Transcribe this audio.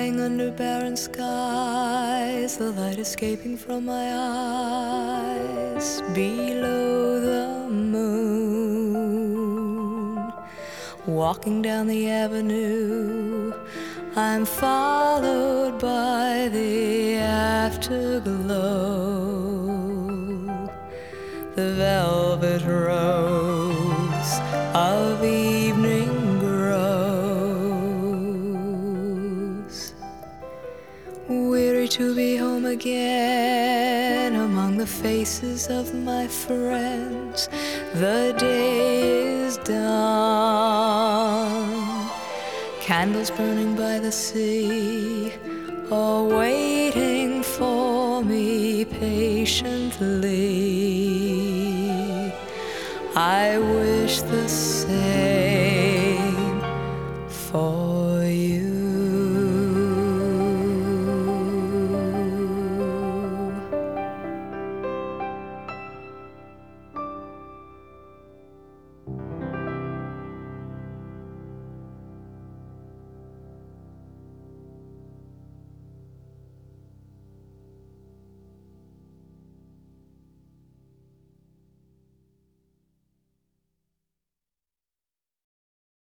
lying under barren skies, the light escaping from my eyes. Below the moon, walking down the avenue, I'm followed by the afterglow, the velvet rose of evening grows. Weary to be home again among the faces of my friends, the day is done. Candles burning by the sea are waiting for me patiently. I wish the same